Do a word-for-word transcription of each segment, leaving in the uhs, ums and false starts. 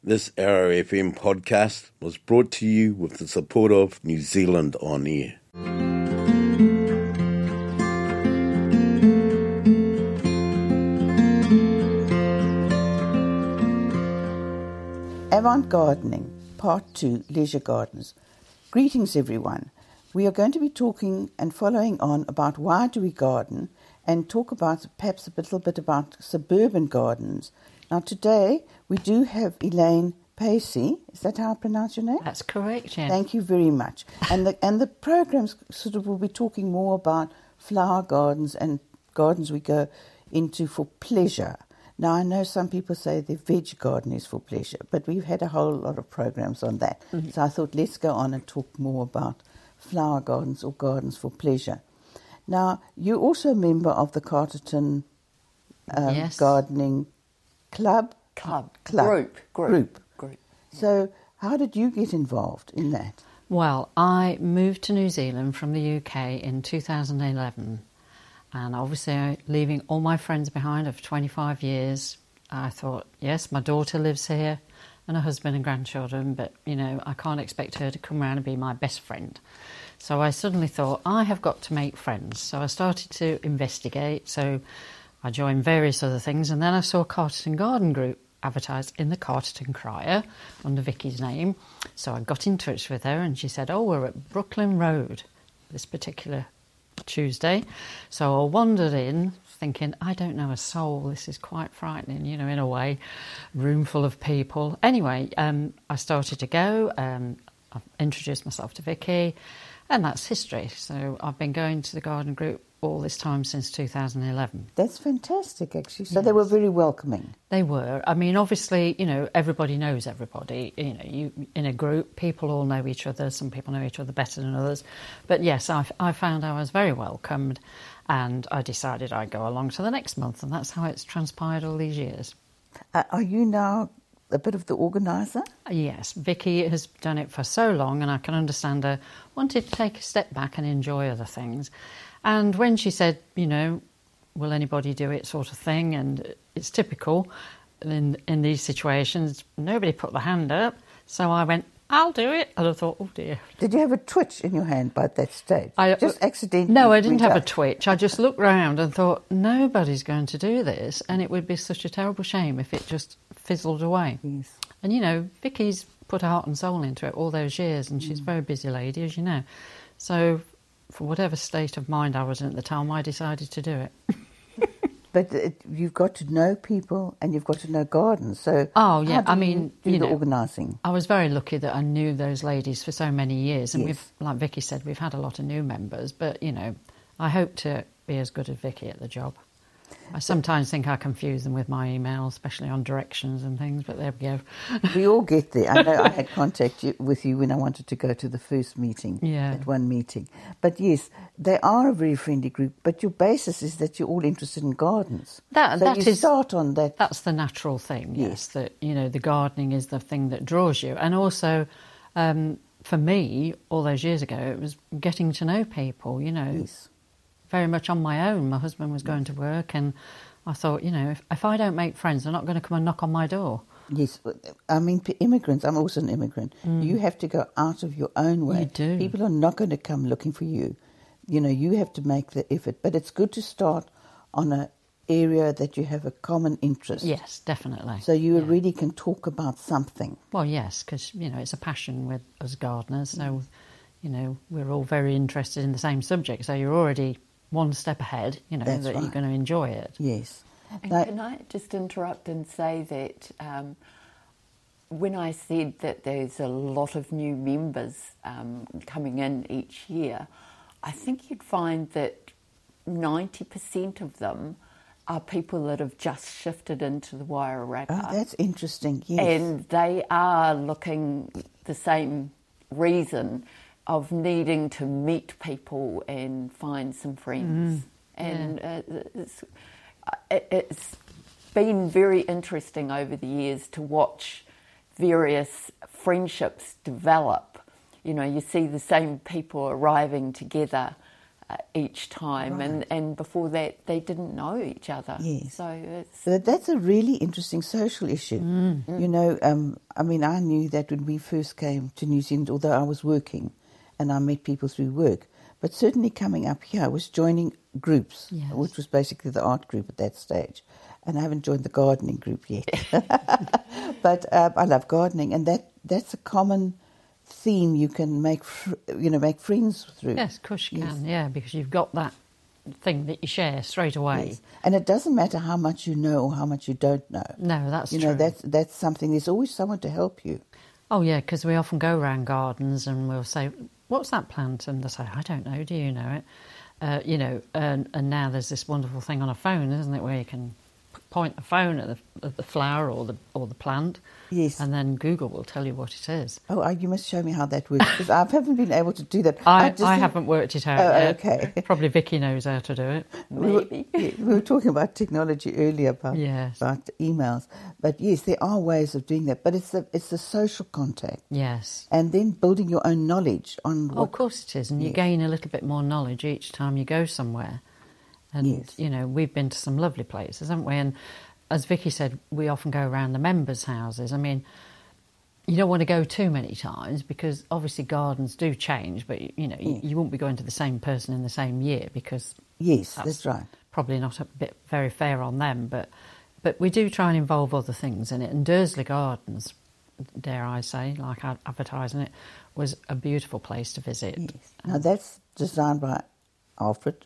This Arrow F M podcast was brought to you with the support of New Zealand On Air. Avant Gardening, Part two, Leisure Gardens. Greetings everyone. We are going to be talking and following on about why do we garden and talk about perhaps a little bit about suburban gardens. Now today we do have Elaine Pacey. Is that how I pronounce your name? That's correct, yeah. Thank you very much. And the and the programs sort of will be talking more about flower gardens and gardens we go into for pleasure. Now, I know some people say the veg garden is for pleasure, but we've had a whole lot of programs on that. Mm-hmm. So I thought let's go on and talk more about flower gardens or gardens for pleasure. Now, you're also a member of the Carterton um, yes. Gardening Club? Club. Club. Group. Group. Group. Group. So how did you get involved in that? Well, I moved to New Zealand from the U K in two thousand eleven. And obviously, leaving all my friends behind of twenty-five years, I thought, yes, my daughter lives here and her husband and grandchildren, but, you know, I can't expect her to come around and be my best friend. So I suddenly thought, I have got to make friends. So I started to investigate. So I joined various other things. And then I saw Carterton Garden Group advertised in the Carterton Crier under Vicky's name. So I got in touch with her and she said, oh, we're at Brooklyn Road this particular Tuesday. So I wandered in thinking, I don't know a soul, this is quite frightening, you know, in a way, room full of people. Anyway, um, I started to go, um, I introduced myself to Vicky, and that's history. So I've been going to the garden group all this time since two thousand eleven. That's fantastic, actually. So yes. They were very welcoming. They were. I mean, obviously, you know, everybody knows everybody. You know, you in a group, people all know each other. Some people know each other better than others. But yes, I, I found I was very welcomed, and I decided I'd go along to the next month, and that's how it's transpired all these years. Uh, are you now a bit of the organiser? Yes, Vicky has done it for so long, and I can understand her wanted to take a step back and enjoy other things. And when she said, you know, will anybody do it sort of thing, and it's typical in in these situations, nobody put their hand up, so I went, I'll do it, and I thought, oh dear. Did you have a twitch in your hand by that stage? I, just accidentally? No, I didn't have up. a twitch. I just looked round and thought, nobody's going to do this, and it would be such a terrible shame if it just fizzled away. Yes. And, you know, Vicky's put her heart and soul into it all those years, and she's a very busy lady, as you know. So for whatever state of mind I was in at the time, I decided to do it. But it, you've got to know people and you've got to know gardens. So oh yeah, how do I mean, you do you the know, organising. I was very lucky that I knew those ladies for so many years, and yes. we've, like Vicky said, we've had a lot of new members. But you know, I hope to be as good as Vicky at the job. I sometimes think I confuse them with my email, especially on directions and things, but there we go. We all get there. I know I had contact with you when I wanted to go to the first meeting, yeah. at one meeting. But yes, they are a very friendly group, but your basis is that you're all interested in gardens. That, so that you is, start on that. That's the natural thing, yes, yes, that, you know, the gardening is the thing that draws you. And also, um, for me, all those years ago, it was getting to know people, you know. Yes. Very much on my own. My husband was going to work, and I thought, you know, if, if I don't make friends, they're not going to come and knock on my door. Yes, I mean, for immigrants, I'm also an immigrant. Mm. You have to go out of your own way. You do. People are not going to come looking for you. You know, you have to make the effort. But it's good to start on an area that you have a common interest. Yes, definitely. So you yeah. really can talk about something. Well, yes, because, you know, it's a passion with us gardeners. So, you know, we're all very interested in the same subject. So you're already one step ahead, you know, That's that right. you're going to enjoy it. Yes. And now, can I just interrupt and say that um, when I said that there's a lot of new members um, coming in each year, I think you'd find that ninety percent of them are people that have just shifted into the Wairarapa. Oh, that's interesting, yes. And they are looking the same reason of needing to meet people and find some friends. Mm, and yeah. uh, it's, it, it's been very interesting over the years to watch various friendships develop. You know, you see the same people arriving together uh, each time, Right. and, and before that they didn't know each other. Yes. So it's So that's a really interesting social issue. You know, um, I mean, I knew that when we first came to New Zealand, although I was working and I met people through work, but certainly coming up here, I was joining groups, Yes. which was basically the art group at that stage. And I haven't joined the gardening group yet. But uh, I love gardening, and that, that's a common theme you can make, fr- you know, make friends through. Yes, of course you Yes. can, yeah, because you've got that thing that you share straight away. Yes. And it doesn't matter how much you know or how much you don't know. No, that's you true. know, that's that's something. There's always someone to help you. Oh, yeah, because we often go around gardens and we'll say, what's that plant? And they'll say, I don't know, do you know it? Uh, you know, and, and now there's this wonderful thing on a phone, isn't it, where you can p- point the phone at the, at the flower or the or the plant, Yes. and then Google will tell you what it is. Oh, you must show me how that works, because I haven't been able to do that. I, just I think- haven't worked it out Oh, yet. okay. Probably Vicky knows how to do it. We were, maybe. yeah, we were talking about technology earlier about Yes. about emails, but yes, there are ways of doing that. But it's the it's the social contact, Yes. and then building your own knowledge on what. Oh, of course it is, and you Yes. gain a little bit more knowledge each time you go somewhere. And, Yes. you know, we've been to some lovely places, haven't we? And as Vicky said, we often go around the members' houses. I mean, you don't want to go too many times because obviously gardens do change, but, you know, you, Yes. you won't be going to the same person in the same year because Yes, that's that's right. probably not a bit very fair on them. But, but we do try and involve other things in it. And Dursley Gardens, dare I say, like ad- advertising it, was a beautiful place to visit. Yes. Now that's designed by Alfred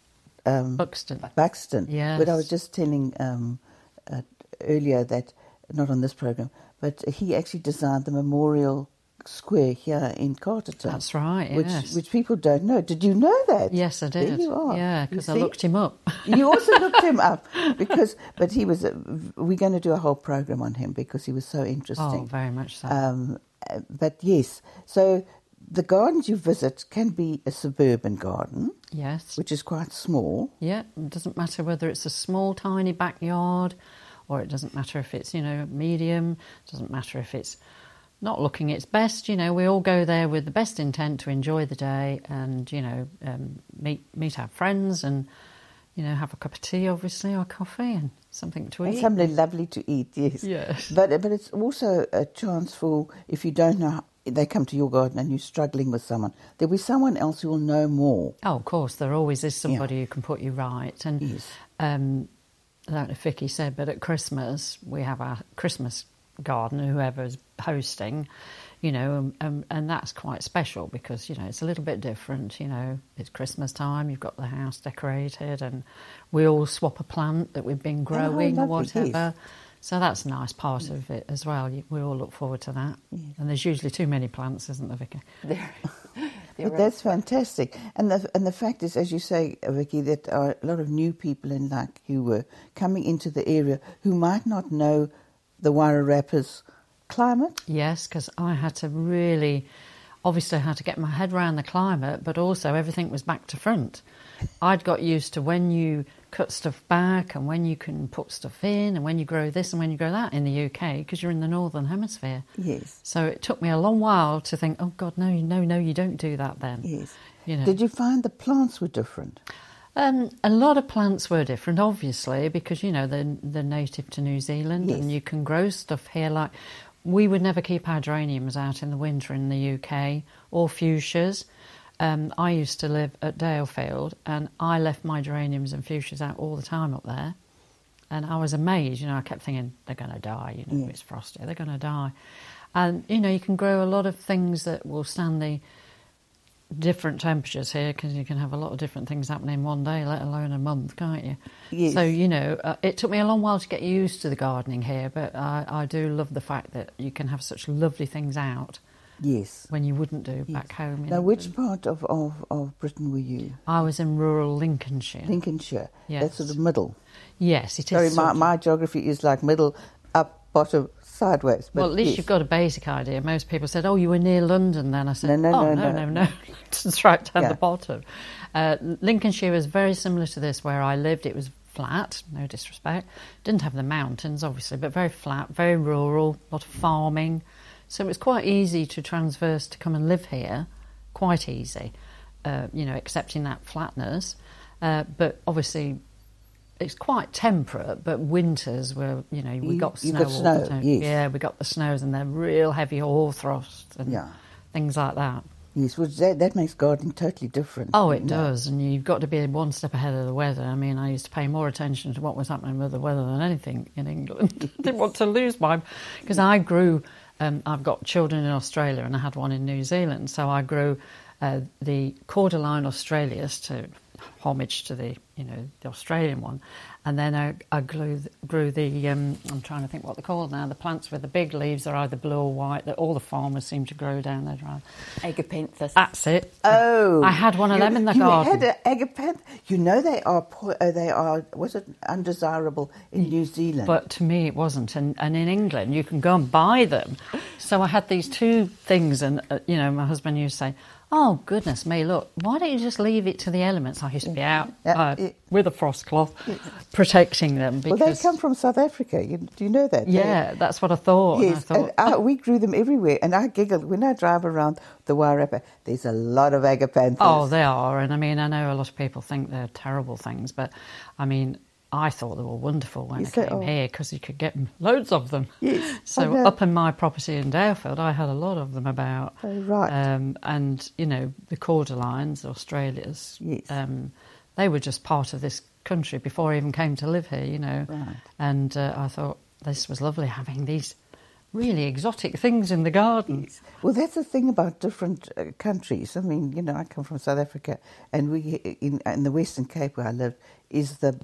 um, Buxton. Buxton. Yes. But I was just telling um, uh, earlier that, not on this program, but he actually designed the memorial square here in Carterton. That's right, which, yes. Which people don't know. Did you know that? Yes, I did. There you are. Yeah, You because I see? looked him up. You also looked him up because, but he was. A, we're going to do a whole program on him because he was so interesting. Oh, very much so. Um, uh, but yes, so the gardens you visit can be a suburban garden, Yes. which is quite small. Yeah, it doesn't matter whether it's a small, tiny backyard or it doesn't matter if it's, you know, medium, doesn't matter if it's not looking its best. You know, we all go there with the best intent to enjoy the day and, you know, um, meet meet our friends and, you know, have a cup of tea, obviously, or coffee and something to And eat. something lovely to eat, yes. Yes. But but it's also a chance for, if you don't know, how, they come to your garden and you're struggling with someone, there'll be someone else who will know more. Oh, of course, there always is somebody who can put you right. And Yes. um, I don't know if Vicky said, but at Christmas we have our Christmas garden, whoever's hosting, you know, um, um, and that's quite special because, you know, it's a little bit different, you know, it's Christmas time, you've got the house decorated and we all swap a plant that we've been growing or lovely, whatever. yes. So that's a nice part of it as well. You- We all look forward to that. And there's usually too many plants, isn't there, Vicky? There, there But are- that's fantastic. And the and the fact is, as you say, Vicky, that there are a lot of new people in like you were coming into the area who might not know the Wairarappa's climate. Yes, because I had to really, obviously I had to get my head around the climate, but also everything was back to front. I'd got used to when you cut stuff back and when you can put stuff in and when you grow this and when you grow that in the U K because you're in the Northern Hemisphere. Yes. So it took me a long while to think, oh God, no, no, no, you don't do that then. Yes. You know. Did you find the plants were different? Um, a lot of plants were different, obviously, because, you know, they're, they're native to New Zealand Yes. and you can grow stuff here. Like, we would never keep our geraniums out in the winter in the U K or fuchsias. Um, I used to live at Dalefield and I left my geraniums and fuchsias out all the time up there. And I was amazed, you know, I kept thinking, they're going to die, you know, Yes. if it's frosty, they're going to die. And, you know, you can grow a lot of things that will stand the different temperatures here because you can have a lot of different things happening one day, let alone a month, can't you? Yes. So, you know, uh, it took me a long while to get used to the gardening here, but I, I do love the fact that you can have such lovely things out Yes. when you wouldn't do Yes. back home. in Now, which England. part of, of, of Britain were you? I was in rural Lincolnshire. Lincolnshire. Yes. That's sort of middle. Yes, it is. Sorry, sort my, of- my geography is like middle, up, bottom, sideways. But Well, at least yes. you've got a basic idea. Most people said, oh, you were near London then. I said, No, no, oh, no, no, no, no. no. It's right down Yeah. the bottom. Uh, Lincolnshire was very similar to this where I lived. It was flat, no disrespect. Didn't have the mountains, obviously, but very flat, very rural, a lot of farming. So it was quite easy to transverse to come and live here, quite easy. uh, you know, accepting that flatness. Uh, but obviously, it's quite temperate. But winters were, you know, we You- got you snow got all snow, the time. yes. Yeah, we got the snows, and they're real heavy hoarfrost and Yeah. things like that. Yes, which that, that makes gardening totally different. Oh, it you know. does, and you've got to be one step ahead of the weather. I mean, I used to pay more attention to what was happening with the weather than anything in England. Didn't want to lose my... Because I grew... Um, I've got children in Australia and I had one in New Zealand, so I grew uh, the Cordyline australis to homage to the, you know, the Australian one, and then I, I grew, grew the, um, I'm trying to think what they're called now, the plants with the big leaves are either blue or white that all the farmers seem to grow down there. Right? Agapanthus. That's it. Oh, I had one of you, them in the you garden. had an agapanth. You know they are po- uh, they are was it undesirable in New Zealand? But to me it wasn't, and, and in England you can go and buy them. So I had these two things, and uh, you know, my husband used to say, "Oh goodness me, look, why don't you just leave it to the elements?" I used to be out Yeah, uh, it- with a frost cloth, protecting them. Because, well, they come from South Africa. You, do you know that? They- yeah, that's what I thought. and I Yes, thought, and I, we grew them everywhere, and I giggle when I drive around the Wairarapa. There's a lot of agapanthus. oh, they are, and I mean, I know a lot of people think they're terrible things, but I mean, I thought they were wonderful when Yes, I they came are. here because you could get loads of them. Yes, I So know. up in my property in Dalefield, I had a lot of them about. Oh, right. Um, and, you know, the Cordylines, Australias, Yes. um, they were just part of this country before I even came to live here, you know. Right. And uh, I thought this was lovely, having these really exotic things in the garden. Well, that's the thing about different uh, countries. I mean, you know, I come from South Africa, and we in, in the Western Cape where I live is the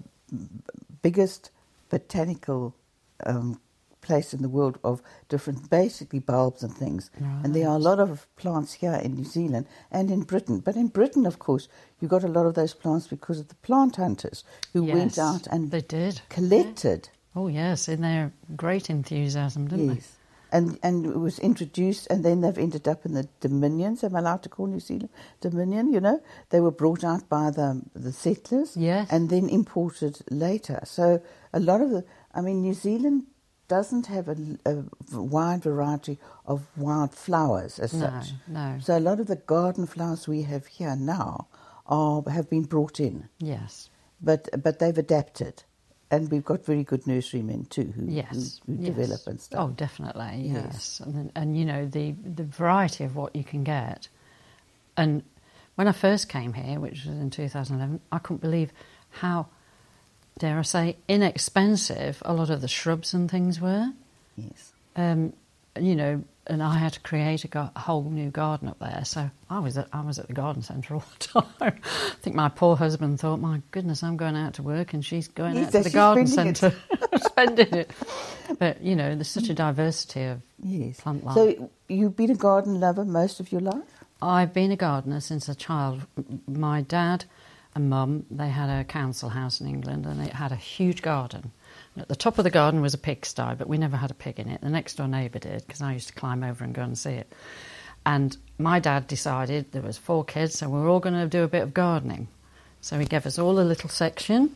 biggest botanical um, place in the world of different, basically bulbs and things. And there are a lot of plants here in New Zealand and in Britain. But in Britain, of course, you got a lot of those plants because of the plant hunters who went Yes, out and they did. collected. Oh, yes, in their great enthusiasm, didn't Yes. And and it was introduced, and then they've ended up in the Dominions. Am I allowed to call New Zealand Dominion? You know, they were brought out by the the settlers, Yes. and then imported later. So a lot of the, I mean, New Zealand doesn't have a, a wide variety of wild flowers as No, such. no. So a lot of the garden flowers we have here now are have been brought in, they? Yes. but but they've adapted. And we've got very good nurserymen too who, Yes, who, who yes. develop and stuff. Oh, definitely, yes. Yes. And, then- and you know, the, the variety of what you can get. And when I first came here, which was in two thousand eleven, I couldn't believe how, dare I say, inexpensive a lot of the shrubs and things were. Yes. Um, you know, and I had to create a, gar- a whole new garden up there. So I was at, I was at the garden centre all the time. I think my poor husband thought, my goodness, I'm going out to work and she's going Yes, out to so the she's garden spending it. centre, spending it. But, you know, there's such a diversity of Yes. plant life. So you've been a garden lover most of your life? I've been a gardener since a child. M- My dad and mum, they had a council house in England and it had a huge garden. At the top of the garden was a pigsty, but we never had a pig in it. The next door neighbour did, because I used to climb over and go and see it. And my dad decided, there was four kids, so we were all going to do a bit of gardening. So he gave us all a little section.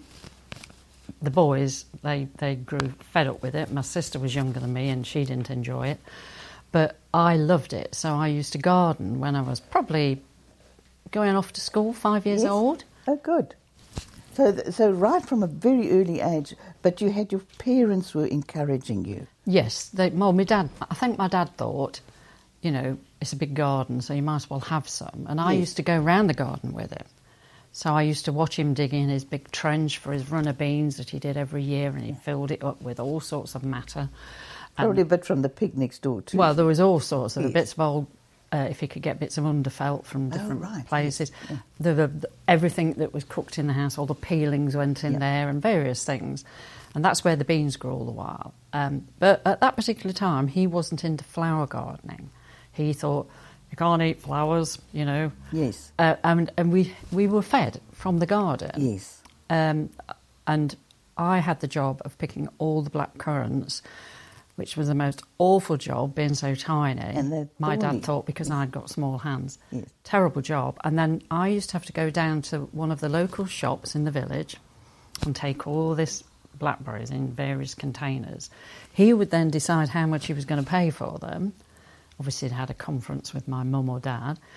The boys, they, they grew fed up with it. My sister was younger than me and she didn't enjoy it. But I loved it, so I used to garden when I was probably going off to school, five years Yes. old. Oh, good. So, th- so right from a very early age, but you had your parents were encouraging you. Yes, they, well, my dad, I think my dad thought, you know, it's a big garden, so you might as well have some. And I Yes. used to go round the garden with him. So I used to watch him digging his big trench for his runner beans that he did every year, and he filled it up with all sorts of matter. And- Probably a bit from the pig next door too. Well, there was all sorts of Yes. bits of old, uh, if you could get bits of underfelt from different right, yes, places. yeah. The, the, the, everything that was cooked in the house, all the peelings went in Yeah. there and various things. And that's where the beans grew all the while. Um, but at that particular time, he wasn't into flower gardening. He thought, you can't eat flowers, you know. Yes. Uh, and and we, we were fed from the garden. Yes. Um, and I had the job of picking all the black currants, which was the most awful job, being so tiny. And they're My thorny. dad thought because I'd got small hands. Yes. Terrible job. And then I used to have to go down to one of the local shops in the village and take all this blackberries in various containers. He would then decide how much he was going to pay for them. Obviously, he'd had a conference with my mum or dad.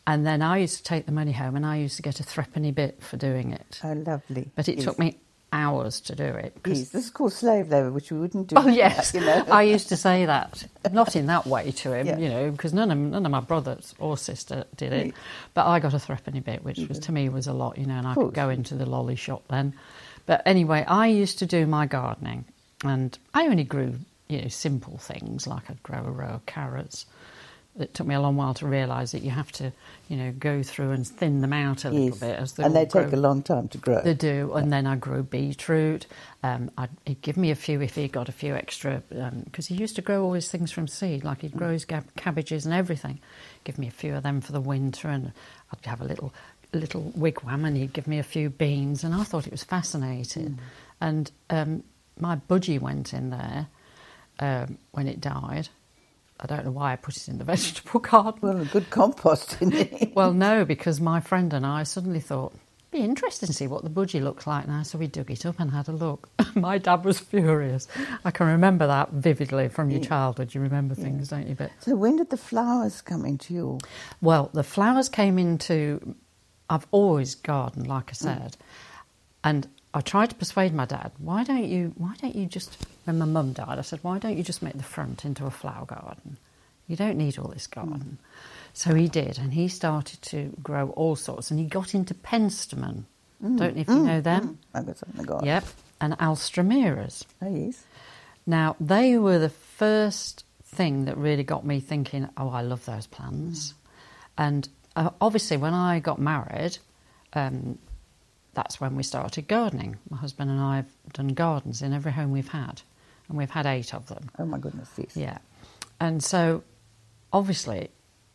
And then I used to take the money home, and I used to get a threepenny bit for doing it. Oh, lovely. But it Yes. took me hours to do it. 'cause- Yes, this is called slave labour, which we wouldn't do. Oh yes, you know. I used to say that, not in that way to him, Yeah. you know, because none of none of my brothers or sister did it. Right. But I got a threepenny bit, which was to me was a lot, you know, and I could course. go into the lolly shop then. But anyway, I used to do my gardening, and I only grew, you know, simple things like I'd grow a row of carrots. It took me a long while to realise that you have to, you know, go through and thin them out a little Yes. bit as they and all they take grow. a long time to grow. They do, and then I grew beetroot. Um, I'd, he'd give me a few if he got a few extra, because he used to grow all his things from seed, like he'd grow his gab- cabbages and everything. Give me a few of them for the winter, and I'd have a little little wigwam, and he'd give me a few beans, and I thought it was fascinating. Mm. And um, my budgie went in there um, when it died. I don't know why I put it in the vegetable garden. Well, a good compost in there. Well, no, because my friend and I suddenly thought, it'd be interesting to see what the budgie looks like now. So we dug it up and had a look. My dad was furious. I can remember that vividly from your Yeah. childhood. You remember things, don't you? But So when did the flowers come into your... well, the flowers came into. I've always gardened, like I said, and I tried to persuade my dad. Why don't you? Why don't you just? When my mum died, I said, why don't you just make the front into a flower garden? You don't need all this garden. So he did, and he started to grow all sorts, and he got into penstemon. Don't know if you know them. I got something in the garden. Yep, and alstroemeras. Oh, yes. Now, they were the first thing that really got me thinking, oh, I love those plants. And uh, obviously, when I got married, um, that's when we started gardening. My husband and I have done gardens in every home we've had, and we've had eight of them. Oh, my goodness, yes. Yeah. And so, obviously,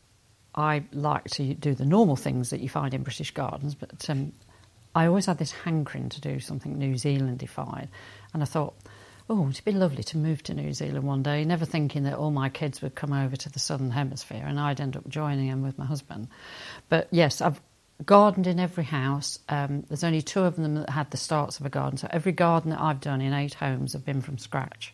I like to do the normal things that you find in British gardens, but um, I always had this hankering to do something New Zealandified. And I thought, oh, it'd be lovely to move to New Zealand one day, never thinking that all my kids would come over to the Southern Hemisphere and I'd end up joining them with my husband. But yes, I've gardened in every house. Um, there's only two of them that had the starts of a garden. So every garden that I've done in eight homes have been from scratch.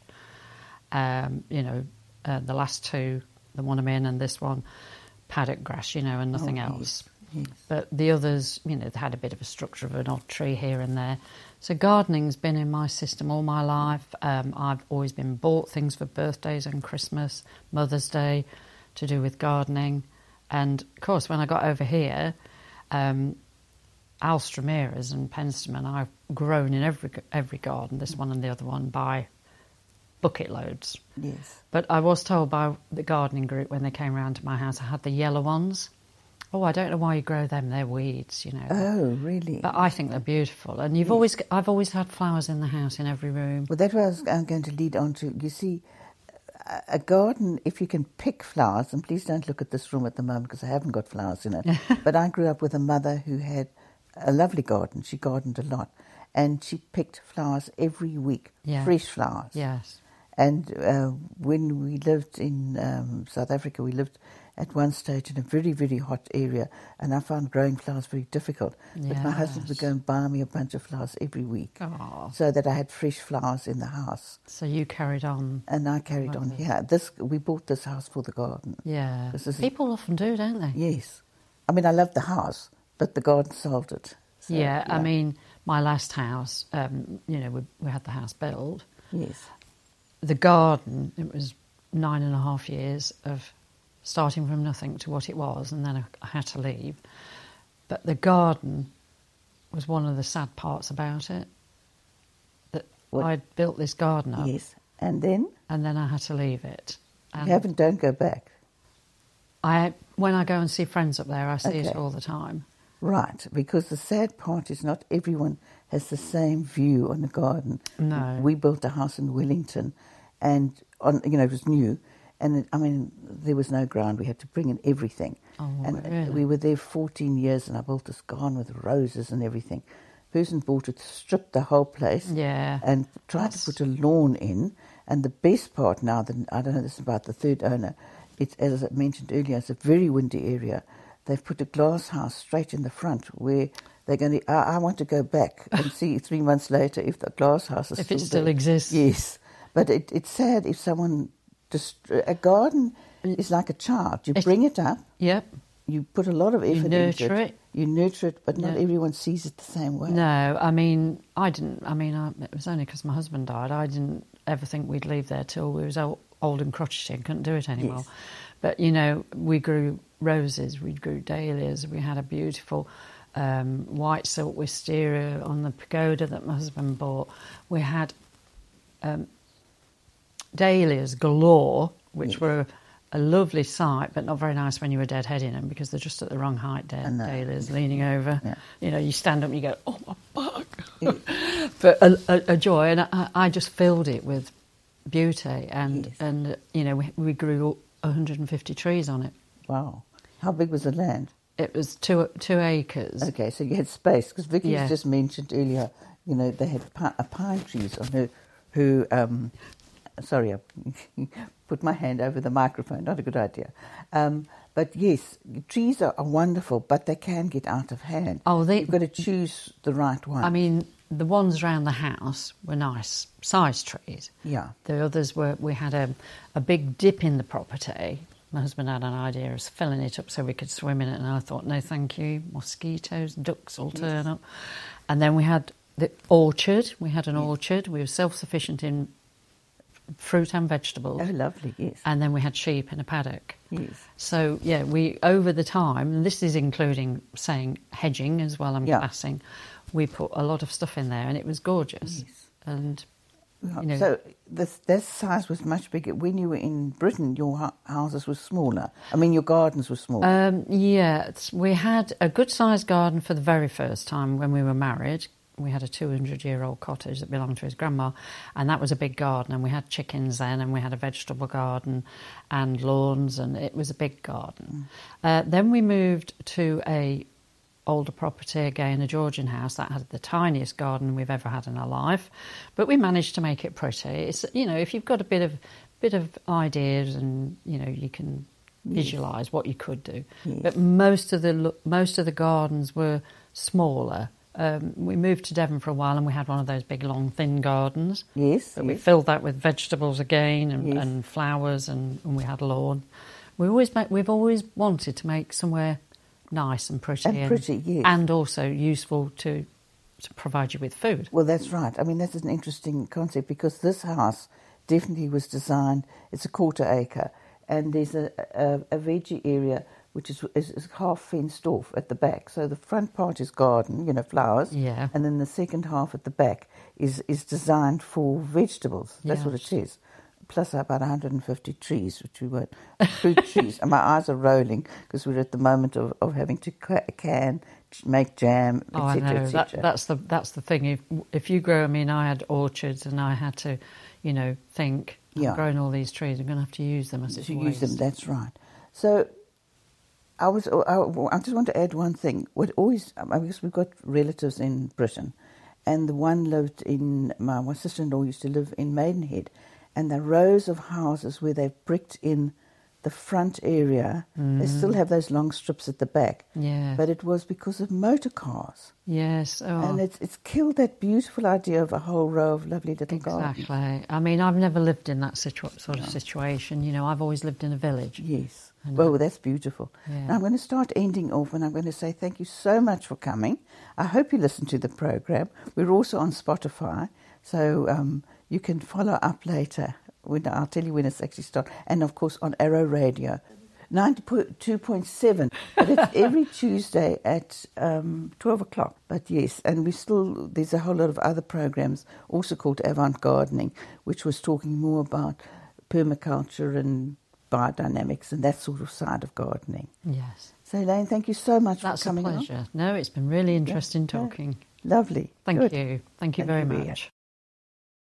Um, you know, uh, the last two, the one I'm in and this one, paddock grass, you know, and nothing Oh, yes, else. yes. But the others, you know, they had a bit of a structure of an odd tree here and there. So gardening's been in my system all my life. Um, I've always been bought things for birthdays and Christmas, Mother's Day, to do with gardening. And, of course, when I got over here, um, alstroemeras and penstemon I've grown in every every garden, this one and the other one, by bucket loads. Yes. But I was told by the gardening group when they came round to my house, I had the yellow ones. Oh, I don't know why you grow them. They're weeds, you know. Oh, really? But I think they're beautiful. And you've always, I've always had flowers in the house, in every room. Well, that's what I was I'm going to lead on to. You see, a- a garden, if you can pick flowers, and please don't look at this room at the moment because I haven't got flowers in it, but I grew up with a mother who had a lovely garden. She gardened a lot. And she picked flowers every week, Yeah. fresh flowers. Yes. And uh, when we lived in um, South Africa, we lived at one stage in a very, very hot area, and I found growing flowers very difficult. But my husband would Yes. go and buy me a bunch of flowers every week, Oh. so that I had fresh flowers in the house. So you carried on. And I carried on here. This we bought this house for the garden. Yeah. This is- People often do, don't they? Yes, I mean I loved the house, but the garden solved it. So, yeah, I mean, my last house, um, you know, we, we had the house built. yes, The garden, it was nine and a half years of starting from nothing to what it was, and then I, I had to leave. But the garden was one of the sad parts about it. That What? I'd built this garden up, yes, and then and then I had to leave it. And you haven't. Don't go back. I, when I go and see friends up there, I see it Okay. all the time. Right, because the sad part is not everyone has the same view on the garden. No. We built a house in Wellington, and on you know it was new, and it, I mean there was no ground. We had to bring in everything, Oh, and really? we were there fourteen years, and I built this garden with roses and everything. Person bought it, stripped the whole place, Yeah. and tried That's- to put a lawn in. And the best part now, that I don't know this is about the third owner. It's as I mentioned earlier, it's a very windy area. They've put a glass house straight in the front where they're going to. I, I want to go back and see three months later if the glass house is If still it still there. exists. Yes, but it, it's sad if someone. Dist- a garden is like a child. You It- bring it up, Yep. you put a lot of effort into nurture it. it. You nurture it, but not Yeah. everyone sees it the same way. No, I mean, I didn't. I mean, I, it was only because my husband died. I didn't ever think we'd leave there till we was old, old and crotchety and couldn't do it anymore. Yes. But, you know, we grew roses, we grew dahlias, we had a beautiful um, white silk wisteria on the pagoda that my husband bought. We had um, dahlias galore, which Yes. were a lovely sight, but not very nice when you were deadheading them because they're just at the wrong height, I dead know. dahlias, leaning over. Yeah. You know, you stand up and you go, oh, my back. Yeah. But a, a, a joy, and I, I just filled it with beauty, and, Yes. and you know, we, we grew one hundred fifty trees on it. Wow. How big was the land? It was two two acres. Okay, so you had space, because Vicky's Yeah. just mentioned earlier, you know, they had pi- uh, pine trees on her, who, um, sorry, I put my hand over the microphone, not a good idea. Um, but yes, trees are, are wonderful, but they can get out of hand. Oh, they- You've got to choose the right one. I mean, the ones around the house were nice size trees. Yeah. The others were, we had a, a big dip in the property. My husband had an idea of filling it up so we could swim in it, and I thought, no, thank you. Mosquitoes, ducks will turn up. And then we had the orchard. We had an orchard. We were self-sufficient in fruit and vegetables. Oh, lovely, yes. And then we had sheep in a paddock. Yes. So, yeah, we, over the time, and this is including saying hedging as well, I'm Yeah. classing, we put a lot of stuff in there, and it was gorgeous. Yes. And, Yeah, you know, So this this size was much bigger. When you were in Britain, your hu- houses were smaller. I mean, your gardens were smaller. Um, yeah, it's, we had a good-sized garden for the very first time when we were married. We had a two hundred year old cottage that belonged to his grandma, and that was a big garden, and we had chickens then, and we had a vegetable garden and lawns, and it was a big garden. Uh, then we moved to a older property again, a Georgian house that had the tiniest garden we've ever had in our life, but we managed to make it pretty. It's, you know, if you've got a bit of bit of ideas, and you know, you can visualise what you could do. Yes. But most of the lo- most of the gardens were smaller. Um, we moved to Devon for a while, and we had one of those big, long, thin gardens. Yes, But we yes. filled that with vegetables again, and, Yes. and flowers, and, and we had lawn. We always make, we've always wanted to make somewhere nice and pretty, And pretty, yes. and also useful to to provide you with food. Well, that's right. I mean, that's an interesting concept, because this house definitely was designed, it's a quarter acre, and there's a, a, a veggie area which is, is, is half fenced off at the back. So the front part is garden, you know, flowers, Yeah. and then the second half at the back is, is designed for vegetables. That's what it Yes. says. Plus about one hundred fifty trees, which we weren't, fruit trees. And my eyes are rolling, because we're at the moment of, of having to ca- can, make jam, Oh, I et cetera, know. et That, cetera. that's the that's the thing. If if you grow, I mean, I had orchards, and I had to, you know, think. I'm Yeah. growing all these trees. I'm going to have to use them as to it's use them. waste. That's right. So, I was. I, I just want to add one thing. What always, I guess we've got relatives in Britain, and the one lived in. My, my sister-in-law used to live in Maidenhead, and the rows of houses where they've bricked in the front area. They still have those long strips at the back. Yeah. But it was because of motor cars, Yes. Oh. and it's it's killed that beautiful idea of a whole row of lovely little gardens. Exactly. I mean, I've never lived in that situa- sort of situation. You know, I've always lived in a village. Yes. I know. Well, that's beautiful. Yeah. Now I'm going to start ending off, and I'm going to say thank you so much for coming. I hope you listen to the program. We're also on Spotify, so um, you can follow up later. When I'll tell you when it's actually started. And of course on Arrow Radio, ninety-two point seven. But it's every Tuesday at um, twelve o'clock. But yes, and we still, there's a whole lot of other programs also called Avant Gardening, which was talking more about permaculture and biodynamics and that sort of side of gardening. Yes. So Elaine, thank you so much That's for a coming on. pleasure. No, it's been really interesting Yeah. talking. Lovely. Thank Good. you. Thank you Thank very you, Ria. much.